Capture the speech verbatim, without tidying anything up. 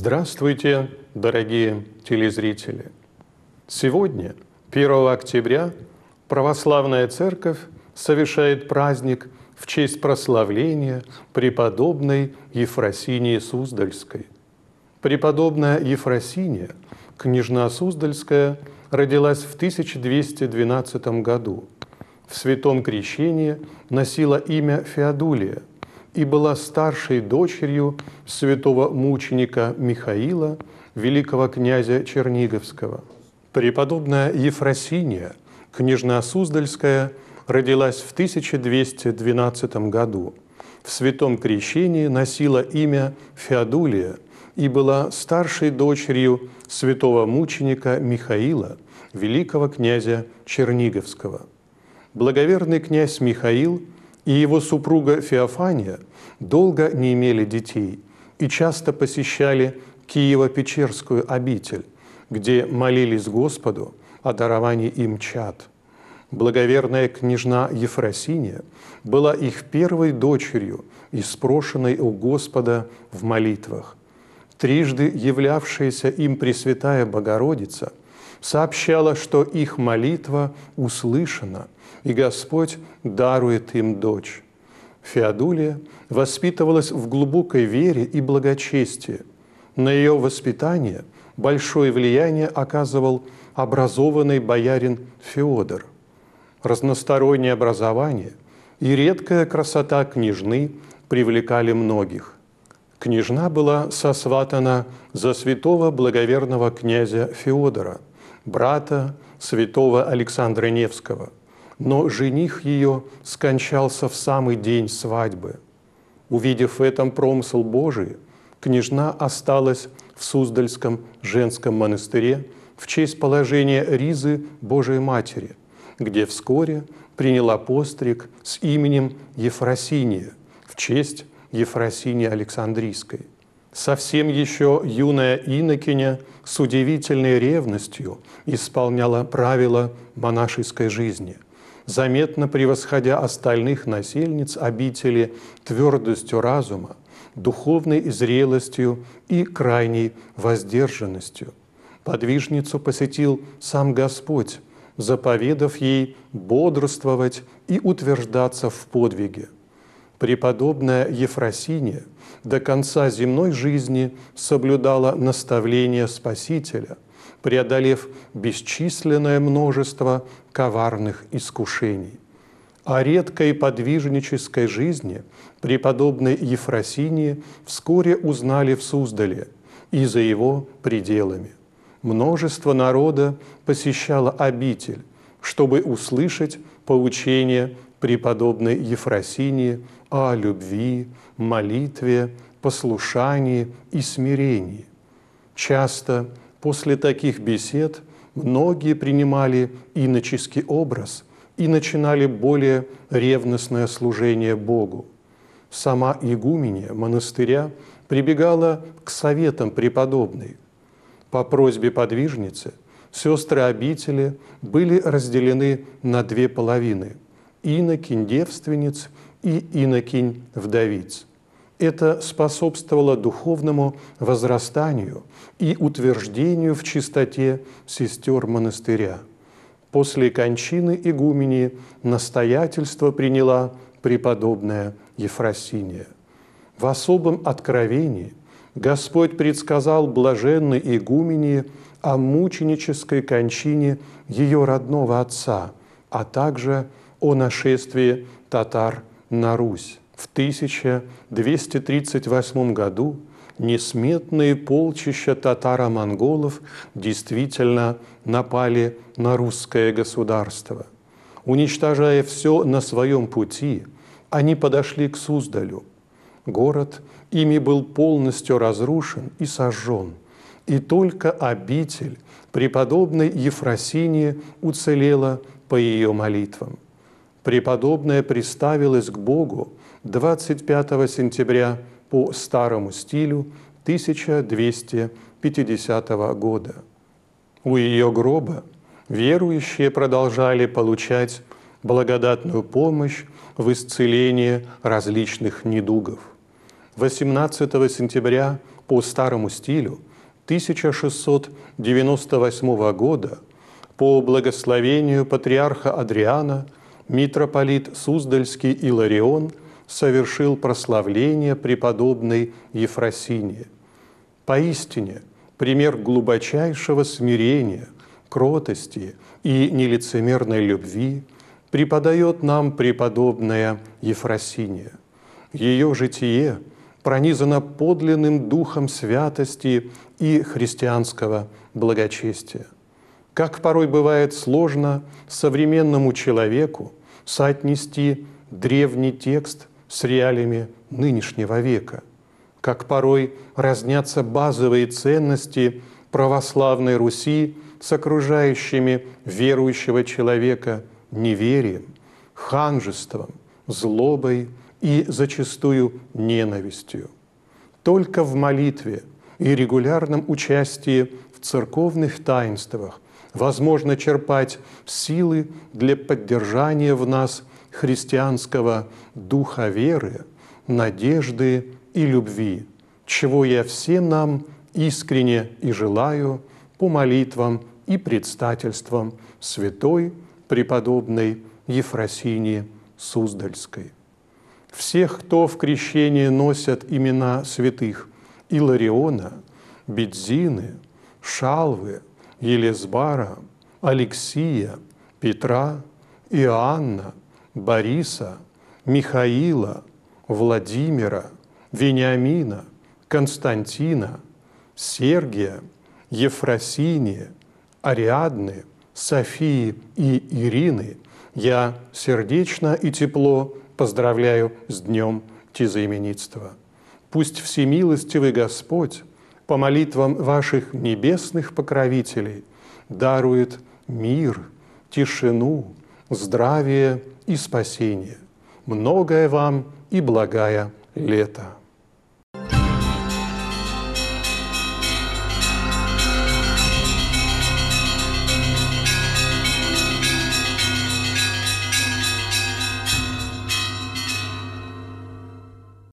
Здравствуйте, дорогие телезрители! Сегодня, первого октября, Православная Церковь совершает праздник в честь прославления преподобной Ефросинии Суздальской. Преподобная Ефросиния, княжна Суздальская, родилась в тысяча двести двенадцатом году. В святом крещении носила имя Феодулия и была старшей дочерью святого мученика Михаила, великого князя Черниговского. Преподобная Ефросиния, княжна Суздальская, родилась в тысяча двести двенадцатом году. В святом крещении носила имя Феодулия и была старшей дочерью святого мученика Михаила, великого князя Черниговского. Благоверный князь Михаил и его супруга Феофания долго не имели детей и часто посещали Киево-Печерскую обитель, где молились Господу о даровании им чад. Благоверная княжна Ефросиния была их первой дочерью, испрошенной у Господа в молитвах. Трижды являвшаяся им Пресвятая Богородица сообщала, что их молитва услышана, и Господь дарует им дочь. Феодулия воспитывалась в глубокой вере и благочестии. На ее воспитание большое влияние оказывал образованный боярин Феодор. Разностороннее образование и редкая красота княжны привлекали многих. Княжна была сосватана за святого благоверного князя Феодора, брата святого Александра Невского, но жених ее скончался в самый день свадьбы. Увидев в этом промысл Божий, княжна осталась в Суздальском женском монастыре в честь положения Ризы Божией Матери, где вскоре приняла постриг с именем Ефросиния в честь Ефросинии Александрийской. Совсем еще юная инокиня с удивительной ревностью исполняла правила монашеской жизни, заметно превосходя остальных насельниц обители твердостью разума, духовной зрелостью и крайней воздержанностью. Подвижницу посетил сам Господь, заповедав ей бодрствовать и утверждаться в подвиге. Преподобная Ефросиния до конца земной жизни соблюдала наставления Спасителя, преодолев бесчисленное множество коварных искушений. О редкой подвижнической жизни преподобной Ефросинии вскоре узнали в Суздале и за его пределами. Множество народа посещало обитель, чтобы услышать поучение преподобной Ефросинии о любви, молитве, послушании и смирении. Часто после таких бесед многие принимали иноческий образ и начинали более ревностное служение Богу. Сама игуменья монастыря прибегала к советам преподобной. По просьбе подвижницы сестры обители были разделены на две половины – инокинь-девственниц и инокинь-вдовиц. Это способствовало духовному возрастанию и утверждению в чистоте сестер монастыря. После кончины игумении настоятельство приняла преподобная Ефросиния. В особом откровении Господь предсказал блаженной игумении о мученической кончине ее родного отца, а также о нашествии татар на Русь. В тысяча двести тридцать восьмом году несметные полчища татаро-монголов действительно напали на русское государство. Уничтожая все на своем пути, они подошли к Суздалю. Город ими был полностью разрушен и сожжен, и только обитель преподобной Ефросинии уцелела по ее молитвам. Преподобная приставилась к Богу двадцать пятого сентября по старому стилю тысяча двести пятидесятого года. У ее гроба верующие продолжали получать благодатную помощь в исцелении различных недугов. восемнадцатого сентября по старому стилю тысяча шестьсот девяносто восьмого года по благословению патриарха Адриана митрополит Суздальский Иларион совершил прославление преподобной Ефросинии. Поистине, пример глубочайшего смирения, кротости и нелицемерной любви преподает нам преподобная Ефросиния. Ее житие пронизано подлинным духом святости и христианского благочестия. Как порой бывает сложно современному человеку соотнести древний текст с реалиями нынешнего века, как порой разнятся базовые ценности православной Руси с окружающими верующего человека неверием, ханжеством, злобой и зачастую ненавистью. Только в молитве и регулярном участии в церковных таинствах возможно черпать силы для поддержания в нас христианского духа веры, надежды и любви, чего я всем нам искренне и желаю по молитвам и предстательствам святой преподобной Ефросинии Суздальской. Всех, кто в крещении носят имена святых Илариона, Бедзины, Шалвы, Елизбара, Алексия, Петра, Иоанна, Бориса, Михаила, Владимира, Вениамина, Константина, Сергия, Ефросинии, Ариадны, Софии и Ирины я сердечно и тепло поздравляю с днем тезаименитства. Пусть всемилостивый Господь по молитвам ваших небесных покровителей дарует мир, тишину, здравие и спасение. Многое вам и благая лето.